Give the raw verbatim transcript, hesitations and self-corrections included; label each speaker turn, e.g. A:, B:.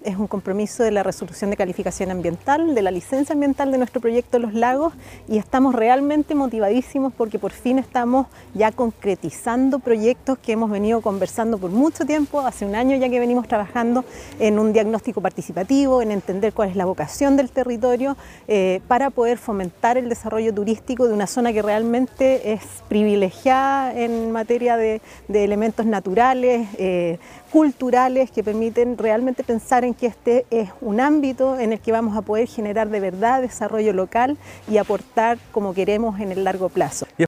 A: es un compromiso de la resolución de calificación ambiental, de la licencia ambiental de nuestro proyecto Los Lagos, y estamos realmente motivadísimos porque por fin estamos ya concretizando proyectos que hemos venido conversando por mucho tiempo. Hace un año ya que venimos trabajando en un diagnóstico participativo, en entender cuál es la vocación del territorio eh, para poder fomentar el desarrollo turístico de una zona que realmente es privilegiada en materia de, de elementos naturales, eh, culturales, que permiten realmente pensar en que este es un ámbito en el que vamos a poder generar de verdad desarrollo local y aportar como queremos en el largo plazo.